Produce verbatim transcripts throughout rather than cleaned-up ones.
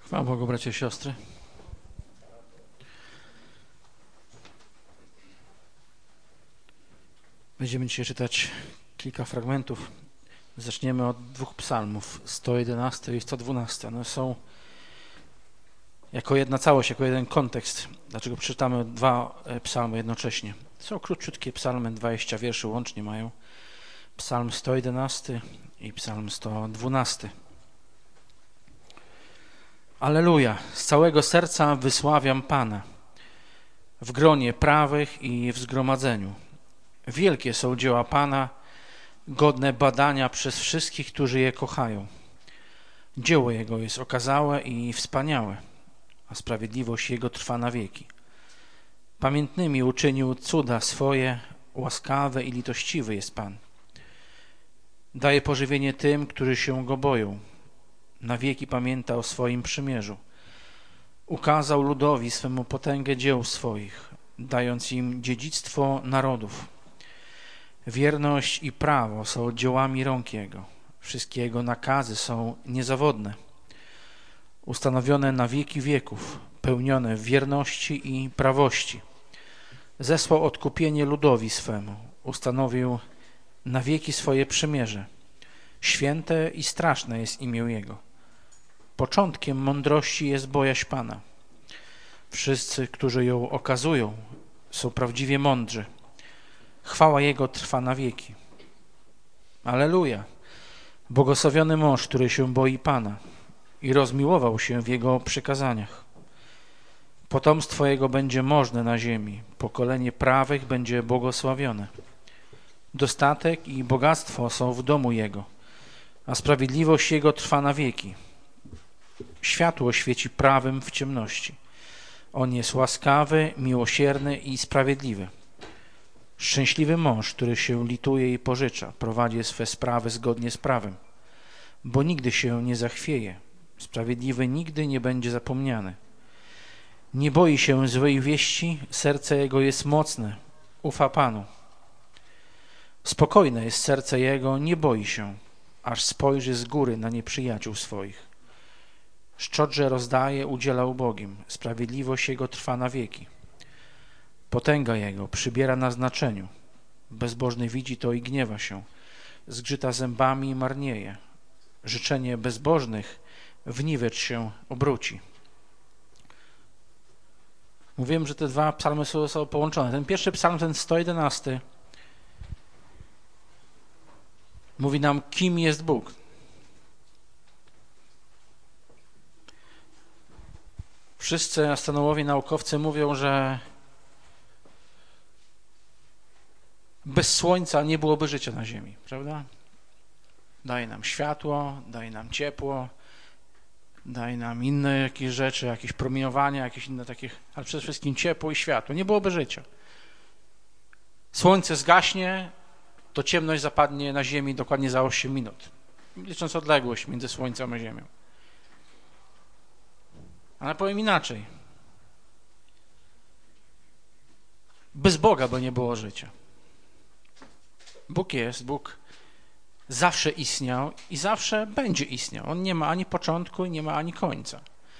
Chwała Bogu, bracia i siostry. Będziemy dzisiaj czytać kilka fragmentów. Zaczniemy od dwóch psalmów, sto jedenaście i sto dwanaście. One są jako jedna całość, jako jeden kontekst. Dlaczego przeczytamy dwa psalmy jednocześnie? Są króciutkie psalmy, dwadzieścia wierszy łącznie mają. Psalm sto jedenaście i psalm sto dwanaście. Alleluja! Z całego serca wysławiam Pana, w gronie prawych i w zgromadzeniu. Wielkie są dzieła Pana, godne badania przez wszystkich, którzy je kochają. Dzieło Jego jest okazałe i wspaniałe, a sprawiedliwość Jego trwa na wieki. Pamiętnymi uczynił cuda swoje, łaskawy i litościwy jest Pan. Daje pożywienie tym, którzy się Go boją. Na wieki pamięta o swoim przymierzu. Ukazał ludowi swemu potęgę dzieł swoich, dając im dziedzictwo narodów. Wierność i prawo są dziełami rąk Jego. Wszystkie Jego nakazy są niezawodne. Ustanowione na wieki wieków, pełnione w wierności i prawości. Zesłał odkupienie ludowi swemu. Ustanowił na wieki swoje przymierze. Święte i straszne jest imię Jego. Początkiem mądrości jest bojaźń Pana. Wszyscy, którzy ją okazują, są prawdziwie mądrzy. Chwała Jego trwa na wieki. Alleluja! Błogosławiony mąż, który się boi Pana i rozmiłował się w Jego przykazaniach. Potomstwo Jego będzie możne na ziemi, pokolenie prawych będzie błogosławione. Dostatek i bogactwo są w domu Jego, a sprawiedliwość Jego trwa na wieki. Światło świeci prawym w ciemności. On jest łaskawy, miłosierny i sprawiedliwy. Szczęśliwy mąż, który się lituje i pożycza, prowadzi swe sprawy zgodnie z prawem, bo nigdy się nie zachwieje. Sprawiedliwy nigdy nie będzie zapomniany. Nie boi się złej wieści, serce jego jest mocne, ufa Panu. Spokojne jest serce jego, nie boi się, aż spojrzy z góry na nieprzyjaciół swoich. Szczodrze rozdaje, udziela ubogim, sprawiedliwość Jego trwa na wieki. Potęga Jego przybiera na znaczeniu. Bezbożny widzi to i gniewa się. Zgrzyta zębami i marnieje. Życzenie bezbożnych w niwecz się obróci. Mówiłem, że te dwa psalmy są, są połączone. Ten pierwszy psalm, ten sto jedenasty, mówi nam, kim jest Bóg. Wszyscy astronomowie, naukowcy mówią, że bez słońca nie byłoby życia na Ziemi, prawda? Daje nam światło, daje nam ciepło, daje nam inne jakieś rzeczy, jakieś promieniowania, jakieś inne takie, ale przede wszystkim ciepło i światło. Nie byłoby życia. Słońce zgaśnie, to ciemność zapadnie na Ziemi dokładnie za osiem minut, licząc odległość między Słońcem a Ziemią. Ale powiem inaczej. Bez Boga by nie było życia. Bóg jest, Bóg zawsze istniał i zawsze będzie istniał. On nie ma ani początku i nie ma ani końca.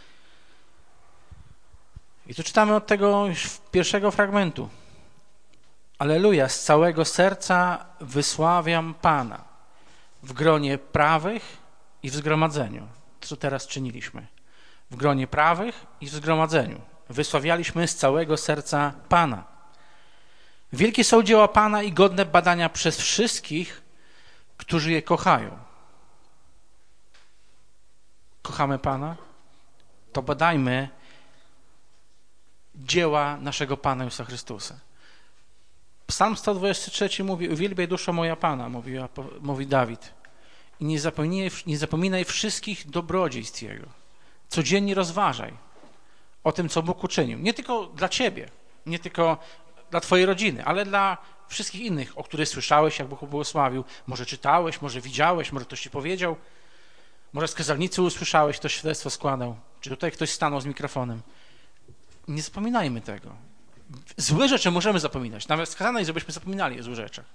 I tu czytamy od tego już pierwszego fragmentu. Alleluja, z całego serca wysławiam Pana w gronie prawych i w zgromadzeniu. Co teraz czyniliśmy? W gronie prawych i w zgromadzeniu. Wysławialiśmy z całego serca Pana. Wielkie są dzieła Pana i godne badania przez wszystkich, którzy je kochają. Kochamy Pana? To badajmy dzieła naszego Pana Jezusa Chrystusa. Psalm sto dwudziesty trzeci mówi: uwielbiaj duszo moja Pana, mówi, mówi Dawid. I nie zapominaj, nie zapominaj wszystkich dobrodziejstw Jego. Codziennie rozważaj o tym, co Bóg uczynił. Nie tylko dla ciebie, nie tylko dla twojej rodziny, ale dla wszystkich innych, o których słyszałeś, jak Bóg błogosławił. Może czytałeś, może widziałeś, może ktoś ci powiedział, może z kazalnicy usłyszałeś, ktoś świadectwo składał, czy tutaj ktoś stanął z mikrofonem. Nie zapominajmy tego. Złe rzeczy możemy zapominać. Nawet skazane jest, żebyśmy zapominali o złych rzeczach.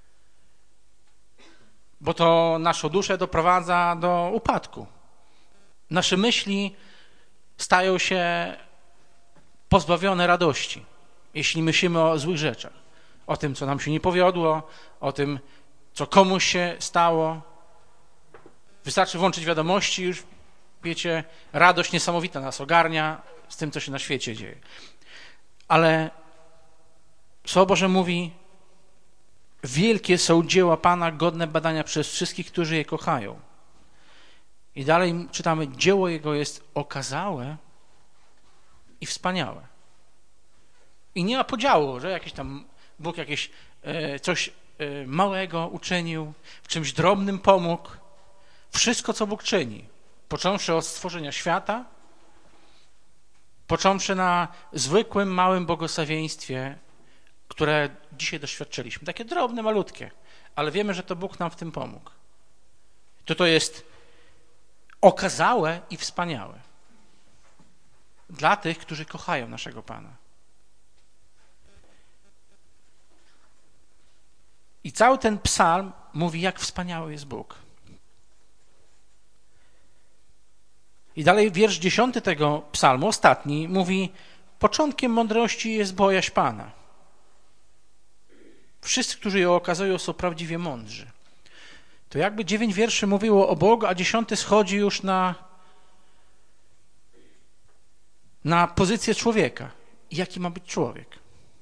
Bo to naszą duszę doprowadza do upadku. Nasze myśli stają się pozbawione radości, jeśli myślimy o złych rzeczach, o tym, co nam się nie powiodło, o tym, co komuś się stało. Wystarczy włączyć wiadomości, już wiecie, radość niesamowita nas ogarnia z tym, co się na świecie dzieje. Ale Słowo Boże mówi, wielkie są dzieła Pana, godne badania przez wszystkich, którzy je kochają. I dalej czytamy, dzieło Jego jest okazałe i wspaniałe. I nie ma podziału, że jakiś tam Bóg jakieś e, coś e, małego uczynił, w czymś drobnym pomógł. Wszystko, co Bóg czyni, począwszy od stworzenia świata, począwszy na zwykłym, małym błogosławieństwie, które dzisiaj doświadczyliśmy. Takie drobne, malutkie, ale wiemy, że to Bóg nam w tym pomógł. To to jest okazałe i wspaniałe dla tych, którzy kochają naszego Pana. I cały ten psalm mówi, jak wspaniały jest Bóg. I dalej wiersz dziesiąty tego psalmu, ostatni, mówi, początkiem mądrości jest bojaźń Pana. Wszyscy, którzy ją okazują, są prawdziwie mądrzy. To jakby dziewięć wierszy mówiło o Bogu, a dziesiąty schodzi już na, na pozycję człowieka. I jaki ma być człowiek?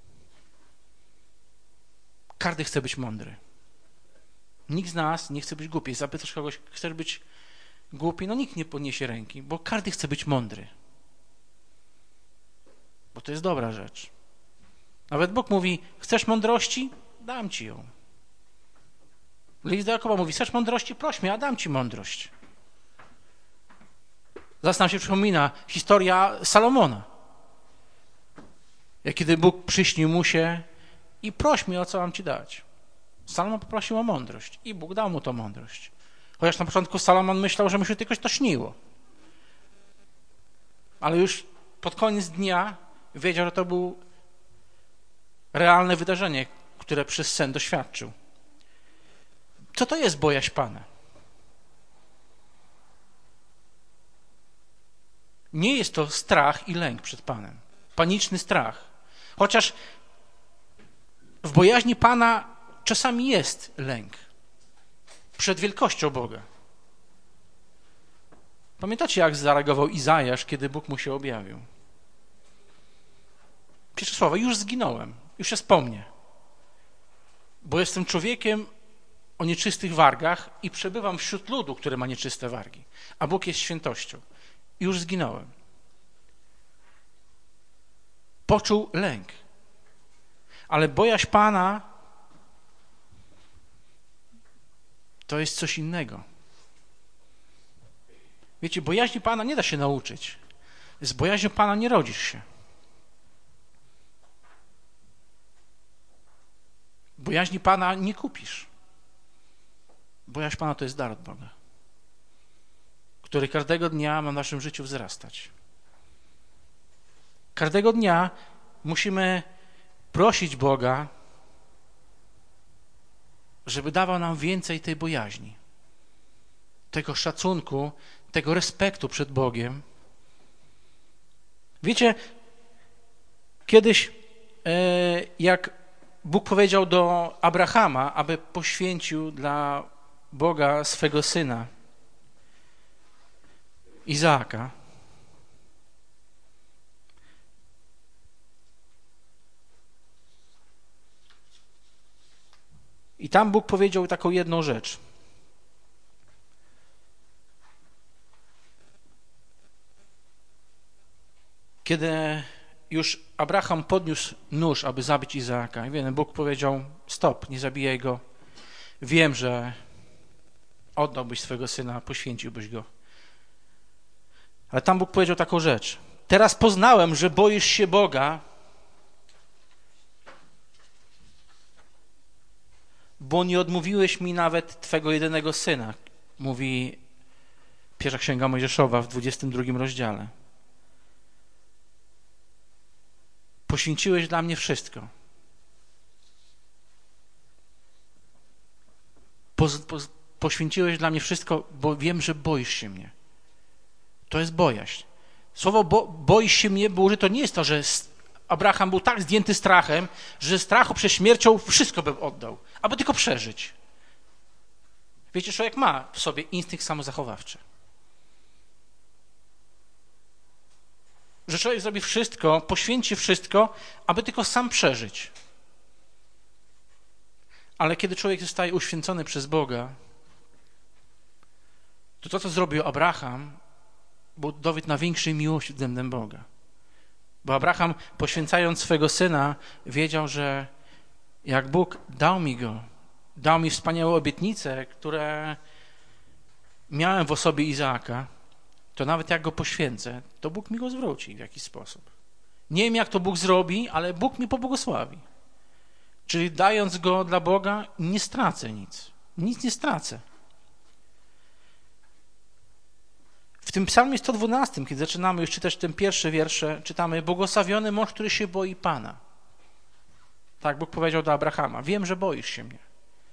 Każdy chce być mądry. Nikt z nas nie chce być głupi. Zapytasz kogoś, chcesz być głupi? No nikt nie podniesie ręki, bo każdy chce być mądry. Bo to jest dobra rzecz. Nawet Bóg mówi, chcesz mądrości? Dam ci ją. List do Jakoba mówi, chcesz mądrości? Proś mnie, a dam ci mądrość. Zaraz nam się przypomina historia Salomona. Jak kiedy Bóg przyśnił mu się i proś mnie, o co mam ci dać. Salomon poprosił o mądrość i Bóg dał mu tą mądrość. Chociaż na początku Salomon myślał, że mu się tylko to śniło. Ale już pod koniec dnia wiedział, że to było realne wydarzenie, które przez sen doświadczył. Co to jest bojaźń Pana? Nie jest to strach i lęk przed Panem. Paniczny strach. Chociaż w bojaźni Pana czasami jest lęk przed wielkością Boga. Pamiętacie, jak zareagował Izajasz, kiedy Bóg mu się objawił? Pierwsze słowa, już zginąłem, już jest po mnie, bo jestem człowiekiem o nieczystych wargach i przebywam wśród ludu, który ma nieczyste wargi, a Bóg jest świętością. Już zginąłem. Poczuł lęk. Ale bojaźń Pana to jest coś innego. Wiecie, bojaźni Pana nie da się nauczyć. Z bojaźnią Pana nie rodzisz się. Bojaźni Pana nie kupisz. Bojaźń Pana to jest dar od Boga, który każdego dnia ma w naszym życiu wzrastać. Każdego dnia musimy prosić Boga, żeby dawał nam więcej tej bojaźni, tego szacunku, tego respektu przed Bogiem. Wiecie, kiedyś jak Bóg powiedział do Abrahama, aby poświęcił dla Boga swego syna Izaaka, i tam Bóg powiedział taką jedną rzecz. Kiedy już Abraham podniósł nóż, aby zabić Izaaka, i wiem, Bóg powiedział, stop, nie zabijaj go. Wiem, że oddałbyś swego syna, poświęciłbyś go. Ale tam Bóg powiedział taką rzecz. Teraz poznałem, że boisz się Boga, bo nie odmówiłeś mi nawet Twego jedynego syna, mówi pierwsza Księga Mojżeszowa w dwudziestym drugim rozdziale. Poświęciłeś dla mnie wszystko. Po, po, poświęciłeś dla mnie wszystko, bo wiem, że boisz się mnie. To jest bojaźń. Słowo bo, boisz się mnie było użyte, to nie jest to, że Abraham był tak zdjęty strachem, że strachu przed śmiercią wszystko by oddał, aby tylko przeżyć. Wiecie, człowiek ma w sobie instynkt samozachowawczy. Że człowiek zrobi wszystko, poświęci wszystko, aby tylko sam przeżyć. Ale kiedy człowiek zostaje uświęcony przez Boga, to to, co zrobił Abraham, był dowód na większej miłości względem Boga. Bo Abraham, poświęcając swego syna, wiedział, że jak Bóg dał mi go, dał mi wspaniałe obietnice, które miałem w osobie Izaaka, to nawet jak go poświęcę, to Bóg mi go zwróci w jakiś sposób. Nie wiem, jak to Bóg zrobi, ale Bóg mi pobłogosławi. Czyli dając go dla Boga, nie stracę nic. Nic nie stracę. W tym psalmie sto dwunastym, kiedy zaczynamy już czytać ten pierwszy wiersze, czytamy: błogosławiony mąż, który się boi Pana. Tak Bóg powiedział do Abrahama: wiem, że boisz się mnie.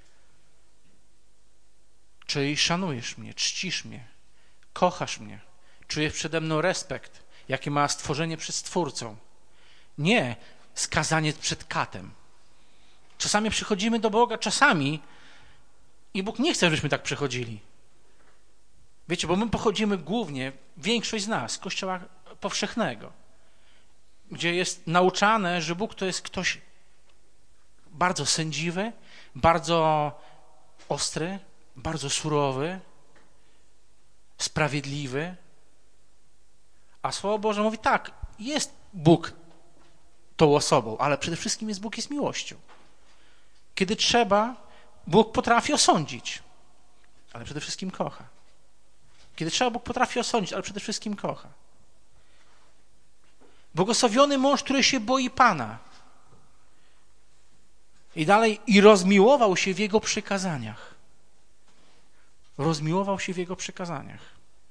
Czyli szanujesz mnie, czcisz mnie, kochasz mnie, czujesz przede mną respekt, jaki ma stworzenie przed Stwórcą. Nie skazanie przed katem. Czasami przychodzimy do Boga, czasami i Bóg nie chce, żebyśmy tak przychodzili. Wiecie, bo my pochodzimy głównie, większość z nas, z Kościoła powszechnego, gdzie jest nauczane, że Bóg to jest ktoś bardzo sędziwy, bardzo ostry, bardzo surowy, sprawiedliwy. A Słowo Boże mówi tak, jest Bóg tą osobą, ale przede wszystkim jest Bóg jest miłością. Kiedy trzeba, Bóg potrafi osądzić, ale przede wszystkim kocha. Kiedy trzeba, Bóg potrafi osądzić, ale przede wszystkim kocha. Błogosławiony mąż, który się boi Pana. I dalej, i rozmiłował się w Jego przykazaniach. Rozmiłował się w Jego przykazaniach.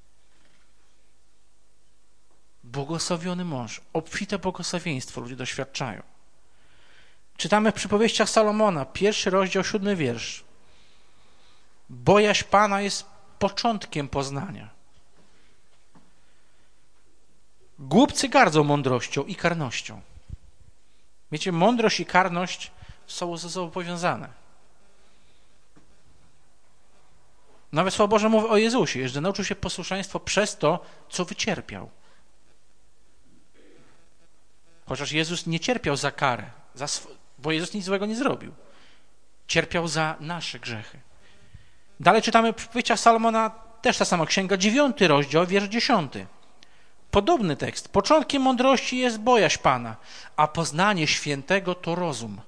Błogosławiony mąż, obfite błogosławieństwo ludzie doświadczają. Czytamy w przypowieściach Salomona, pierwszy rozdział, siódmy wiersz. Bojaźń Pana jest początkiem poznania. Głupcy gardzą mądrością i karnością. Wiecie, mądrość i karność są ze sobą powiązane. Nawet Słowo Boże mówi o Jezusie, że nauczył się posłuszeństwo przez to, co wycierpiał. Chociaż Jezus nie cierpiał za karę, za sw- bo Jezus nic złego nie zrobił. Cierpiał za nasze grzechy. Dalej czytamy w przypowieściach Salomona, też ta sama księga, dziewiąty rozdział, wiersz dziesiąty. Podobny tekst. Początkiem mądrości jest bojaźń Pana, a poznanie świętego to rozum.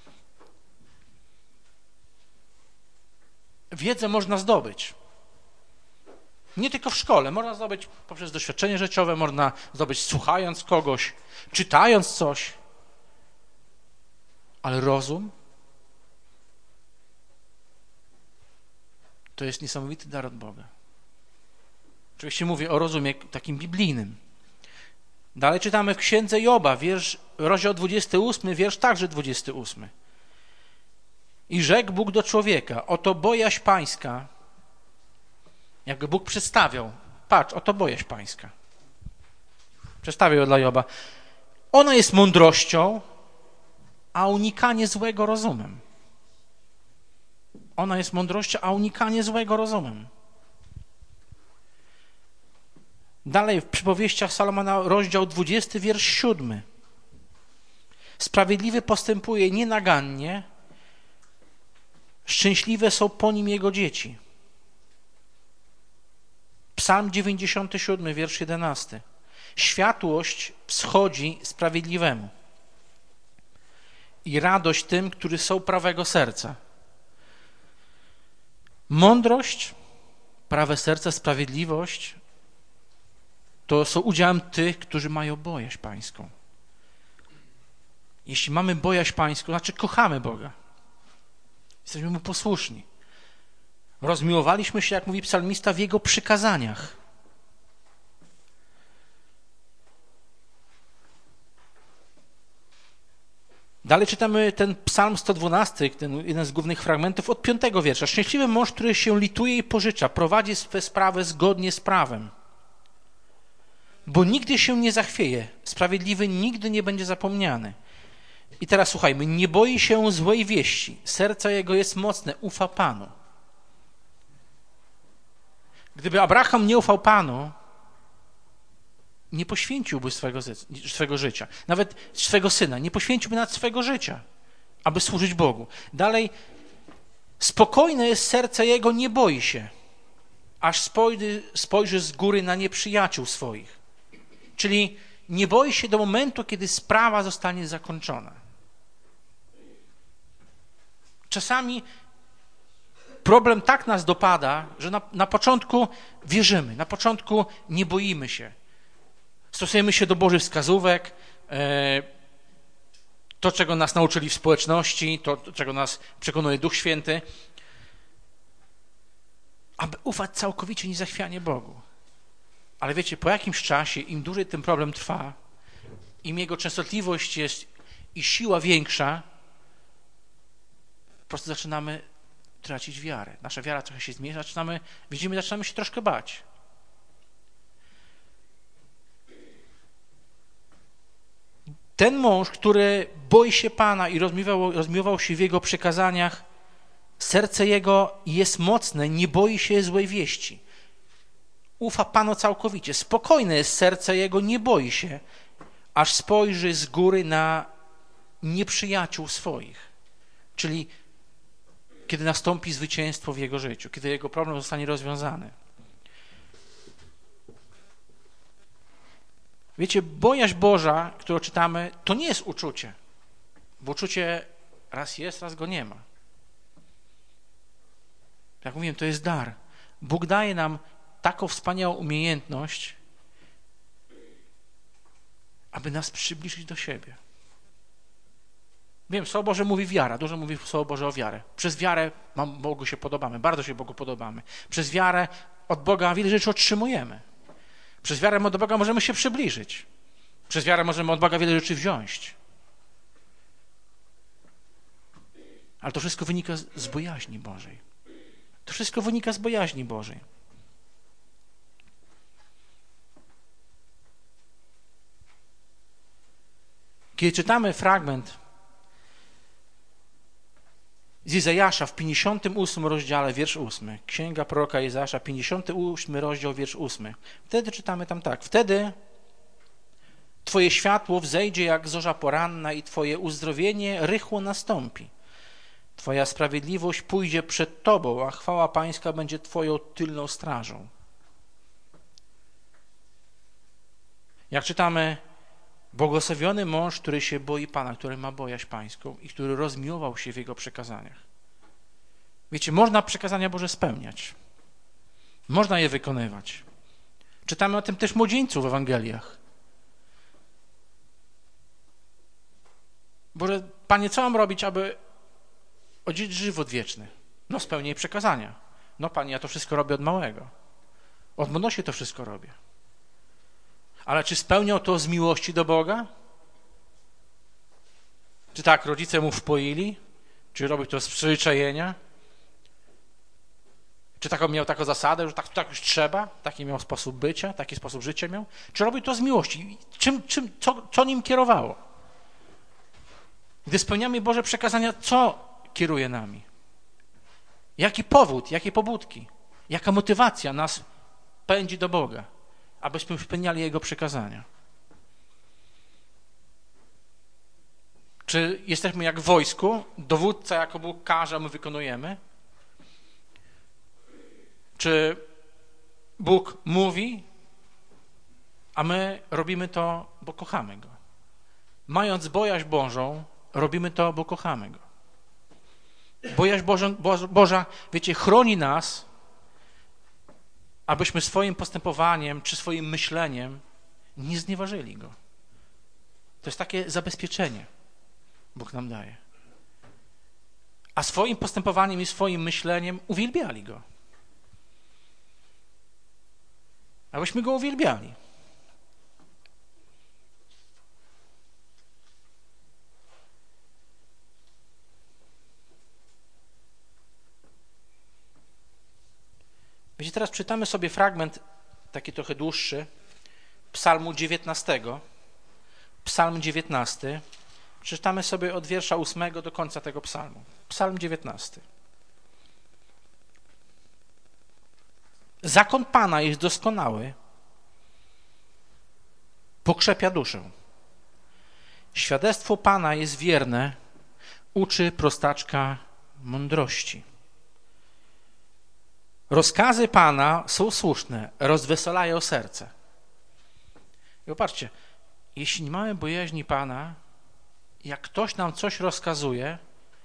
Wiedzę można zdobyć. Nie tylko w szkole. Można zdobyć poprzez doświadczenie życiowe, można zdobyć słuchając kogoś, czytając coś. Ale rozum to jest niesamowity dar od Boga. Oczywiście mówię o rozumie takim biblijnym. Dalej czytamy w księdze Joba, wiersz, rozdział dwudziesty ósmy, wiersz także dwudziesty ósmy. I rzekł Bóg do człowieka: oto bojaźń pańska. Jakby Bóg przedstawiał. Patrz, oto bojaźń pańska. Przedstawiał ją dla Joba. Ona jest mądrością, a unikanie złego rozumem. Ona jest mądrością, a unikanie złego rozumem. Dalej w przypowieściach Salomona, rozdział dwudziesty, wiersz siódmy. Sprawiedliwy postępuje nienagannie, szczęśliwe są po nim jego dzieci. Psalm dziewięćdziesiąty siódmy, wiersz jedenasty. Światłość wschodzi sprawiedliwemu i radość tym, którzy są prawego serca. Mądrość, prawe serce, sprawiedliwość to są udziałem tych, którzy mają bojaźń pańską. Jeśli mamy bojaźń pańską, to znaczy kochamy Boga. Jesteśmy Mu posłuszni. Rozmiłowaliśmy się, jak mówi psalmista, w Jego przykazaniach. Dalej czytamy ten psalm sto dwunasty, ten jeden z głównych fragmentów, od piątego wiersza. Szczęśliwy mąż, który się lituje i pożycza, prowadzi swe sprawy zgodnie z prawem. bo nigdy się nie zachwieje. Sprawiedliwy nigdy nie będzie zapomniany. I teraz słuchajmy, nie boi się złej wieści. Serce jego jest mocne, ufa Panu. Gdyby Abraham nie ufał Panu, nie poświęciłby swego, swego życia. Nawet swego syna. Nie poświęciłby nawet swego życia, aby służyć Bogu. Dalej, spokojne jest serce jego, nie boi się, aż spojrzy, spojrzy z góry na nieprzyjaciół swoich. Czyli nie boi się do momentu, kiedy sprawa zostanie zakończona. Czasami problem tak nas dopada, że na, na początku wierzymy, na początku nie boimy się. Stosujemy się do Bożych wskazówek, e, to, czego nas nauczyli w społeczności, to, czego nas przekonuje Duch Święty, aby ufać całkowicie niezachwianie Bogu. Ale wiecie, po jakimś czasie, im dłużej ten problem trwa, im jego częstotliwość jest i siła większa, po prostu zaczynamy tracić wiarę. Nasza wiara trochę się zmniejsza, zaczynamy, widzimy, zaczynamy się troszkę bać. Ten mąż, który boi się Pana i rozmiewał, rozmiewał się w Jego przykazaniach, serce jego jest mocne, nie boi się złej wieści. Ufa Panu całkowicie. Spokojne jest serce jego, nie boi się, aż spojrzy z góry na nieprzyjaciół swoich. Czyli kiedy nastąpi zwycięstwo w jego życiu, kiedy jego problem zostanie rozwiązany. Wiecie, bojaźń Boża, którą czytamy, to nie jest uczucie, bo uczucie raz jest, raz go nie ma. Jak mówiłem, to jest dar. Bóg daje nam taką wspaniałą umiejętność, aby nas przybliżyć do siebie. Wiem, Słowo Boże mówi wiara, dużo mówi Słowo Boże o wiarę. Przez wiarę Bogu się podobamy, bardzo się Bogu podobamy. Przez wiarę od Boga wiele rzeczy otrzymujemy. Przez wiarę od Boga możemy się przybliżyć. Przez wiarę możemy od Boga wiele rzeczy wziąć. Ale to wszystko wynika z bojaźni Bożej. To wszystko wynika z bojaźni Bożej. Kiedy czytamy fragment z Izajasza w pięćdziesiątym ósmym rozdziale, wiersz ósmy, Księga proroka Izajasza, pięćdziesiąty ósmy rozdział, wiersz ósmy. Wtedy czytamy tam tak. Wtedy Twoje światło wzejdzie jak zorza poranna i Twoje uzdrowienie rychło nastąpi. Twoja sprawiedliwość pójdzie przed Tobą, a chwała Pańska będzie Twoją tylną strażą. Jak czytamy, błogosławiony mąż, który się boi Pana, który ma bojaźń Pańską i który rozmiłował się w Jego przekazaniach. Wiecie, można przekazania Boże spełniać. Można je wykonywać. Czytamy o tym też młodzieńców w Ewangeliach. Boże, Panie, co mam robić, aby odziedziczyć żywot wieczny? No, spełniaj przekazania. No, Panie, ja to wszystko robię od małego. Od młodości to wszystko robię. Ale czy spełniał to z miłości do Boga? Czy tak rodzice mu wpoili? Czy robił to z przyzwyczajenia? Czy taką miał taką zasadę, że tak, tak już trzeba? Taki miał sposób bycia? Taki sposób życia miał? Czy robił to z miłości? Czym, czym, co, co nim kierowało? Gdy spełniamy Boże przekazania, co kieruje nami? Jaki powód, jakie pobudki? Jaka motywacja nas pędzi do Boga, abyśmy spełniali Jego przykazania? Czy jesteśmy jak w wojsku, dowódca jako Bóg każe, a my wykonujemy? Czy Bóg mówi, a my robimy to, bo kochamy Go? Mając bojaźń Bożą, robimy to, bo kochamy Go. Bojaźń Boża, Boża, wiecie, chroni nas, abyśmy swoim postępowaniem czy swoim myśleniem nie znieważyli Go. To jest takie zabezpieczenie Bóg nam daje. A swoim postępowaniem i swoim myśleniem uwielbiali Go. Abyśmy Go uwielbiali. Wiecie, teraz czytamy sobie fragment, taki trochę dłuższy, psalmu dziewiętnastego. Psalm dziewiętnasty. Przeczytamy sobie od wiersza ósmego do końca tego psalmu. Psalm dziewiętnasty. Zakon Pana jest doskonały, pokrzepia duszę. Świadectwo Pana jest wierne, uczy prostaczka mądrości. Rozkazy Pana są słuszne, rozweselają serce. I popatrzcie, jeśli nie mamy bojaźni Pana, jak ktoś nam coś rozkazuje,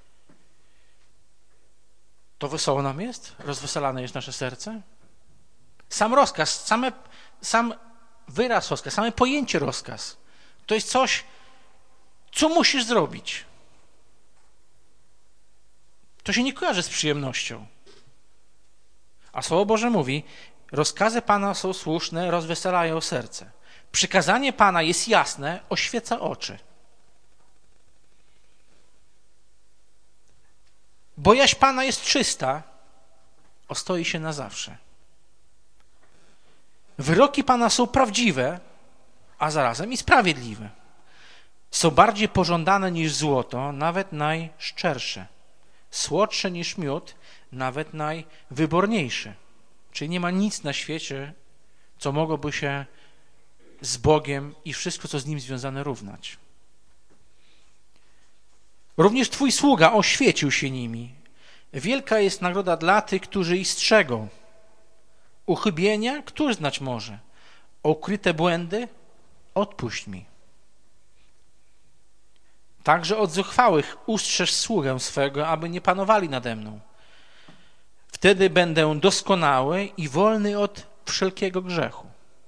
to wesoło nam jest? Rozweselane jest nasze serce? Sam rozkaz, same, sam wyraz rozkaz, same pojęcie rozkaz, to jest coś, co musisz zrobić. To się nie kojarzy z przyjemnością. A Słowo Boże mówi, rozkazy Pana są słuszne, rozweselają serce. Przykazanie Pana jest jasne, oświeca oczy. Bojaźń Pana jest czysta, ostoi się na zawsze. Wyroki Pana są prawdziwe, a zarazem i sprawiedliwe. Są bardziej pożądane niż złoto, nawet najszczersze. Słodsze niż miód, nawet najwyborniejsze. Czyli nie ma nic na świecie, co mogłoby się z Bogiem i wszystko, co z Nim związane, równać. Również Twój sługa oświecił się nimi. Wielka jest nagroda dla tych, którzy ich strzegą. Uchybienia, któż znać może? Ukryte błędy? Odpuść mi. Także od zuchwałych ustrzeż sługę swego, aby nie panowali nade mną. Wtedy będę doskonały i wolny od wszelkiego grzechu.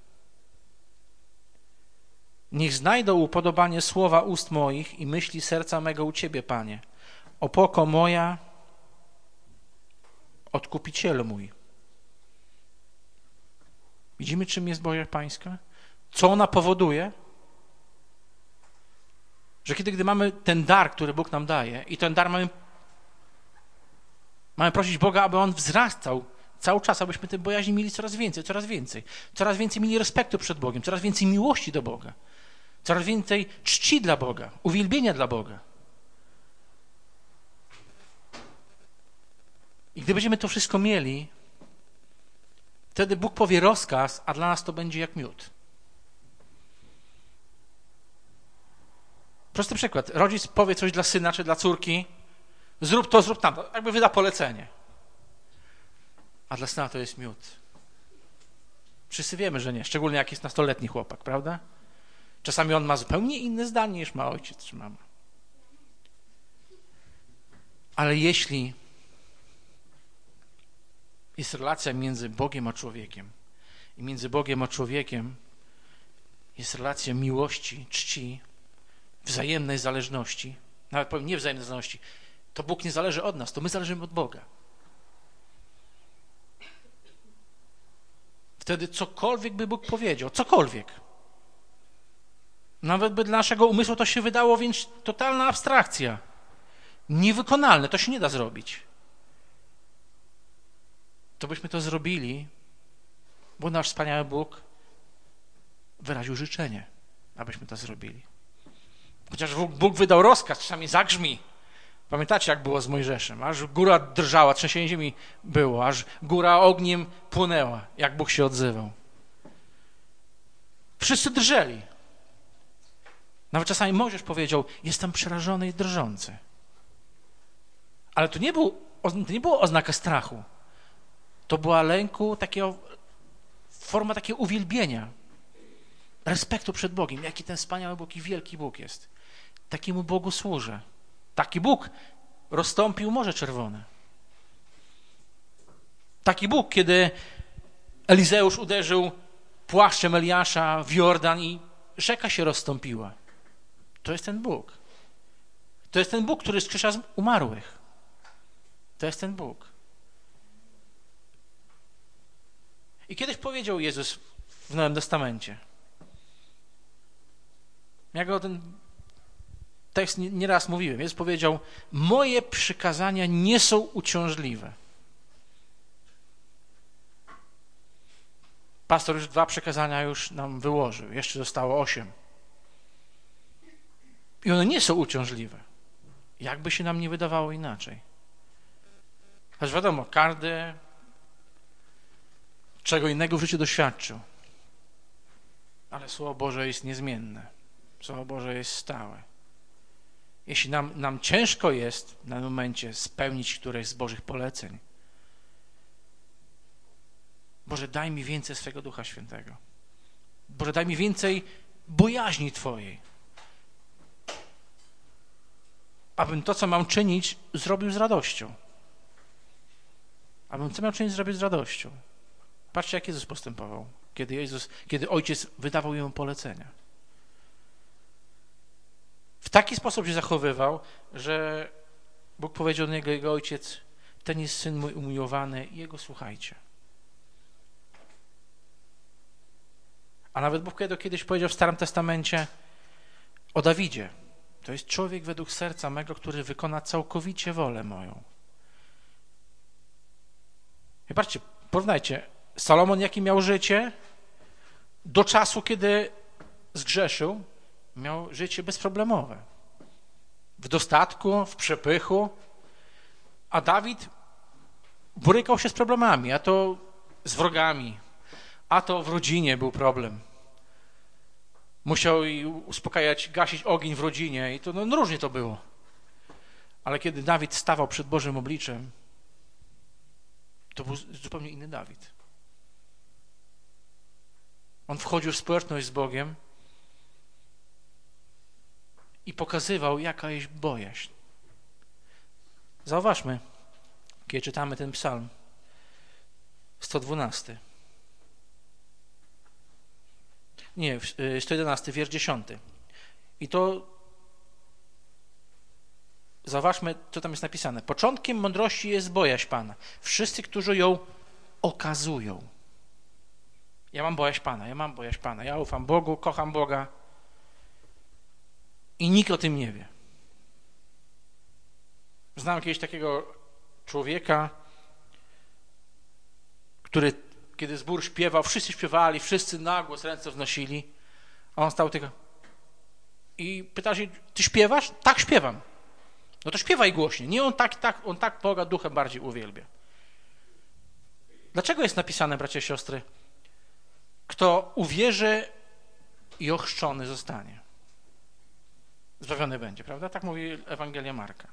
Niech znajdą upodobanie słowa ust moich i myśli serca mego u Ciebie, Panie. Opoko moja, Odkupicielu mój. Widzimy, czym jest bojaźń Pańska? Co ona powoduje? Że kiedy gdy mamy ten dar, który Bóg nam daje i ten dar mamy, mamy prosić Boga, aby On wzrastał cały czas, abyśmy tej bojaźni mieli coraz więcej, coraz więcej. Coraz więcej mieli respektu przed Bogiem, coraz więcej miłości do Boga. Coraz więcej czci dla Boga, uwielbienia dla Boga. I gdy będziemy to wszystko mieli, wtedy Bóg powie rozkaz, a dla nas to będzie jak miód. Prosty przykład. Rodzic powie coś dla syna czy dla córki, zrób to, zrób tamto, jakby wyda polecenie. A dla syna to jest miód. Wszyscy wiemy, że nie, szczególnie jak jest nastoletni chłopak, prawda? Czasami on ma zupełnie inne zdanie niż ma ojciec czy mama. Ale jeśli jest relacja między Bogiem a człowiekiem i między Bogiem a człowiekiem jest relacja miłości, czci, wzajemnej zależności, nawet powiem nie wzajemnej zależności, to Bóg nie zależy od nas, to my zależymy od Boga. Wtedy cokolwiek by Bóg powiedział, cokolwiek, nawet by dla naszego umysłu to się wydało więc totalna abstrakcja, niewykonalne, to się nie da zrobić. To byśmy to zrobili, bo nasz wspaniały Bóg wyraził życzenie, abyśmy to zrobili. Chociaż Bóg wydał rozkaz, czasami zagrzmi. Pamiętacie, jak było z Mojżeszem? Aż góra drżała, trzęsienie ziemi było, aż góra ogniem płonęła, jak Bóg się odzywał. Wszyscy drżeli. Nawet czasami Mojżesz powiedział, jestem przerażony i drżący. Ale to nie, był, to nie było oznaka strachu. To była lęku, takiego, forma takiego uwielbienia, respektu przed Bogiem. Jaki ten wspaniały Bóg i wielki Bóg jest. Takiemu Bogu służę. Taki Bóg rozstąpił Morze Czerwone. Taki Bóg, kiedy Elizeusz uderzył płaszczem Eliasza w Jordan i rzeka się rozstąpiła. To jest ten Bóg. To jest ten Bóg, który wskrzesza umarłych. To jest ten Bóg. I kiedyś powiedział Jezus w Nowym Testamencie. Ja go ten tekst nieraz mówiłem. Jezus powiedział, moje przykazania nie są uciążliwe. Pastor już dwa przekazania już nam wyłożył, jeszcze zostało osiem. I one nie są uciążliwe. Jakby się nam nie wydawało inaczej. Choć wiadomo, każdy czego innego w życiu doświadczył. Ale Słowo Boże jest niezmienne. Słowo Boże jest stałe. Jeśli nam, nam ciężko jest na momencie spełnić któreś z Bożych poleceń, Boże, daj mi więcej swego Ducha Świętego. Boże, daj mi więcej bojaźni Twojej. Abym to, co mam czynić, zrobił z radością. Abym co miał czynić, zrobił z radością. Patrzcie, jak Jezus postępował, kiedy, Jezus, kiedy Ojciec wydawał Jemu polecenia. W taki sposób się zachowywał, że Bóg powiedział do niego, jego Ojciec, ten jest Syn mój umiłowany i Jego słuchajcie. A nawet Bóg kiedyś powiedział w Starym Testamencie o Dawidzie. To jest człowiek według serca mego, który wykona całkowicie wolę moją. I patrzcie, porównajcie, Salomon jakie miał życie do czasu, kiedy zgrzeszył, miał życie bezproblemowe. W dostatku, w przepychu, a Dawid borykał się z problemami, a to z wrogami, a to w rodzinie był problem. Musiał uspokajać, gasić ogień w rodzinie i to no, różnie to było. Ale kiedy Dawid stawał przed Bożym obliczem, to był zupełnie inny Dawid. On wchodził w społeczność z Bogiem i pokazywał, jaka jest bojaźń. Zauważmy, kiedy czytamy ten psalm sto dwunasty. Nie, sto jedenasty, wiersz dziesiąty. I to zauważmy, co tam jest napisane. Początkiem mądrości jest bojaźń Pana. Wszyscy, którzy ją okazują. Ja mam bojaźń Pana, ja mam bojaźń Pana. Ja ufam Bogu, kocham Boga i nikt o tym nie wie. Znałem kiedyś takiego człowieka, który, kiedy zbór śpiewał, wszyscy śpiewali, wszyscy na głos ręce wznosili, a on stał tylko i pytał się, ty śpiewasz? Tak, śpiewam. No to śpiewaj głośniej. Nie, on tak, tak, on tak Boga duchem bardziej uwielbia. Dlaczego jest napisane, bracia i siostry, kto uwierzy i ochrzczony zostanie? Zbawiony będzie, prawda? Tak mówi Ewangelia Marka.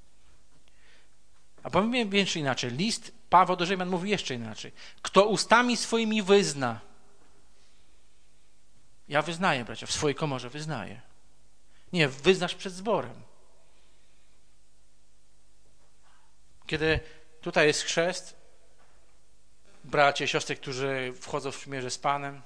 A powiem jeszcze inaczej. List Paweł do Rzymian mówi jeszcze inaczej. Kto ustami swoimi wyzna. Ja wyznaję, bracia, w swojej komorze wyznaję. Nie, wyznasz przed zborem. Kiedy tutaj jest chrzest, bracia i siostry, którzy wchodzą w przymierze z Panem,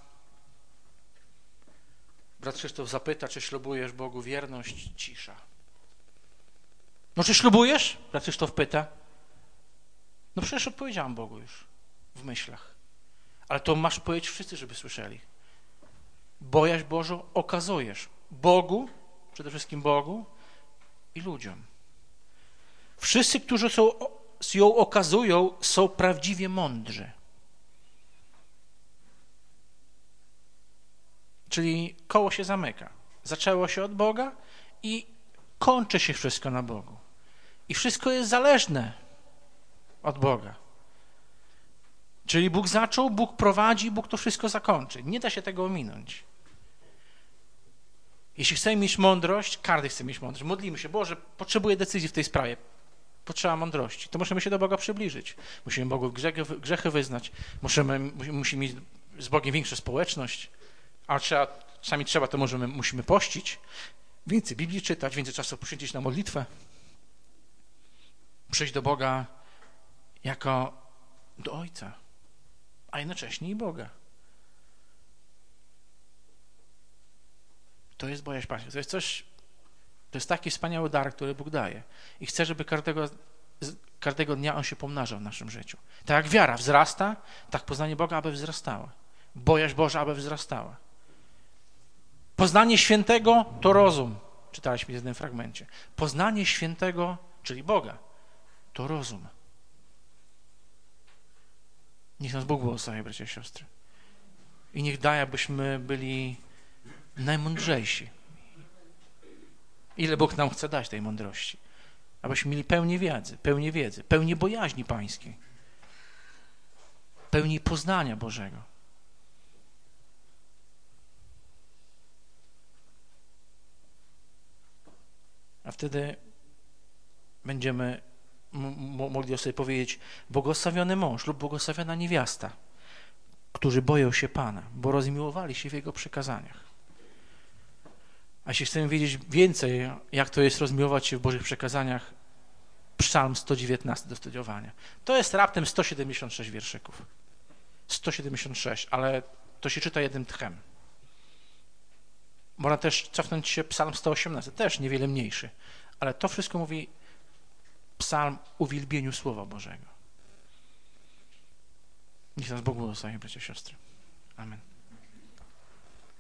brat Krzysztof zapyta, czy ślubujesz Bogu wierność? Cisza. No czy ślubujesz? Brat Krzysztof pyta. No przecież odpowiedziałam Bogu już w myślach. Ale to masz powiedzieć wszyscy, żeby słyszeli. Bojaźń Bożą okazujesz Bogu, przede wszystkim Bogu i ludziom. Wszyscy, którzy są, ją okazują, są prawdziwie mądrzy. Czyli koło się zamyka. Zaczęło się od Boga i kończy się wszystko na Bogu. I wszystko jest zależne od Boga. Czyli Bóg zaczął, Bóg prowadzi, Bóg to wszystko zakończy. Nie da się tego ominąć. Jeśli chcemy mieć mądrość, każdy chce mieć mądrość. Modlimy się, Boże, potrzebuję decyzji w tej sprawie. Potrzeba mądrości. To musimy się do Boga przybliżyć. Musimy Bogu grzechy, grzechy wyznać. Musimy, musimy mieć z Bogiem większą społeczność. A trzeba, czasami trzeba, to możemy, musimy pościć. Więcej Biblii czytać, więcej czasu poświęcić na modlitwę. Przyjść do Boga jako do Ojca, a jednocześnie i Boga. To jest bojaźń Pana. To jest coś, to jest taki wspaniały dar, który Bóg daje. I chcę, żeby każdego, każdego dnia on się pomnażał w naszym życiu. Tak jak wiara wzrasta, tak poznanie Boga, aby wzrastała. Bojaźń Boża, aby wzrastała. Poznanie świętego to rozum. Czytaliśmy w jednym fragmencie. Poznanie świętego, czyli Boga, to rozum. Niech nas Bóg błogosławi, bracia i siostry. I niech daje, abyśmy byli najmądrzejsi. Ile Bóg nam chce dać tej mądrości? Abyśmy mieli pełni wiedzy, pełni wiedzy, pełni bojaźni Pańskiej, pełni poznania Bożego. A wtedy będziemy mogli sobie powiedzieć błogosławiony mąż lub błogosławiona niewiasta, którzy boją się Pana, bo rozmiłowali się w Jego przykazaniach. A jeśli chcemy wiedzieć więcej, jak to jest rozmiłować się w Bożych przekazaniach, Psalm sto dziewiętnasty do studiowania. To jest raptem sto siedemdziesiąt sześć wierszyków. sto siedemdziesiąt sześć, ale to się czyta jednym tchem. Można też cofnąć się Psalm sto osiemnasty, też niewiele mniejszy, ale to wszystko mówi psalm uwielbieniu Słowa Bożego. Niech nas Bóg błogosławi, bracia i siostry. Amen.